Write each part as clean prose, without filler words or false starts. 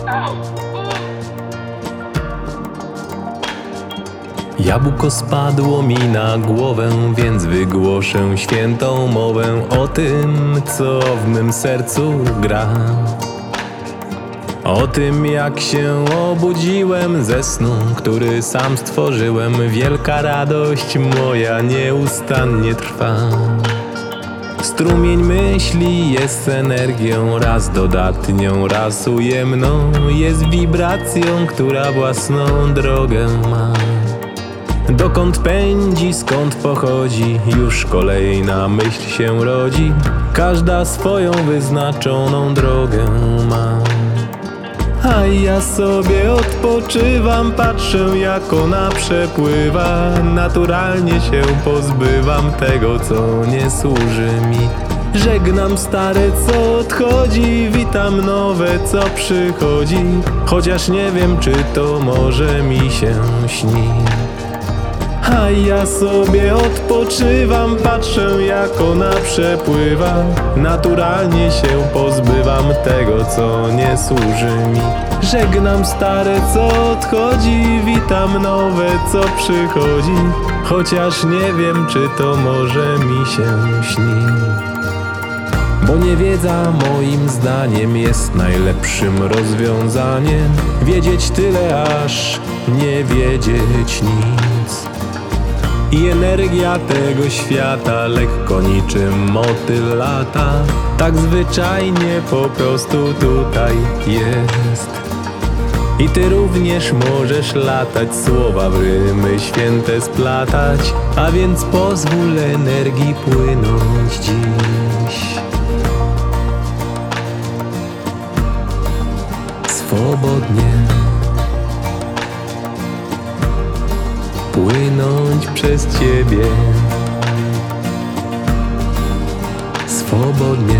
Jabłko spadło mi na głowę, więc wygłoszę świętą mowę o tym, co w mym sercu gra. O tym, jak się obudziłem ze snu, który sam stworzyłem. Wielka radość moja nieustannie trwa. Strumień myśli jest energią, raz dodatnią, raz ujemną. Jest wibracją, która własną drogę ma. Dokąd pędzi, skąd pochodzi, już kolejna myśl się rodzi. Każda swoją wyznaczoną drogę ma. A ja sobie odpoczywam, patrzę jak ona przepływa. Naturalnie się pozbywam tego, co nie służy mi. Żegnam stare, co odchodzi, witam nowe, co przychodzi. Chociaż nie wiem, czy to może mi się śni. A ja sobie odpoczywam, patrzę jak ona przepływa. Naturalnie się pozbywam tego, co nie służy mi. Żegnam stare, co odchodzi, witam nowe, co przychodzi. Chociaż nie wiem, czy to może mi się śni. Bo niewiedza moim zdaniem jest najlepszym rozwiązaniem. Wiedzieć tyle, aż nie wiedzieć nic. I energia tego świata lekko niczym motyl lata. Tak zwyczajnie po prostu tutaj jest. I ty również możesz latać, słowa w rymy święte splatać. A więc pozwól energii płynąć dziś. Swobodnie płynąć przez ciebie. Swobodnie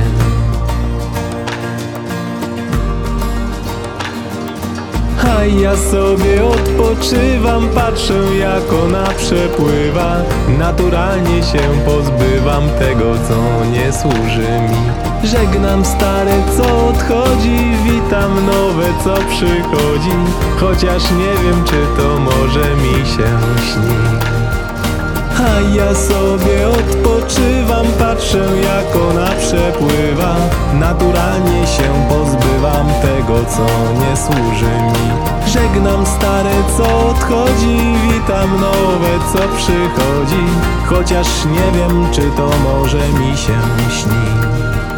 a ja sobie odpoczywam, patrzę jak ona przepływa. Naturalnie się pozbywam tego, co nie służy mi. Żegnam stare, co odchodzi, witam nowe, co przychodzi. Chociaż nie wiem, czy to może mi się śni. A ja sobie odpoczywam, patrzę jak ona przepływa. Naturalnie się pozbywam tego, co nie służy mi. Żegnam stare, co odchodzi, witam nowe, co przychodzi. Chociaż nie wiem, czy to może mi się śni.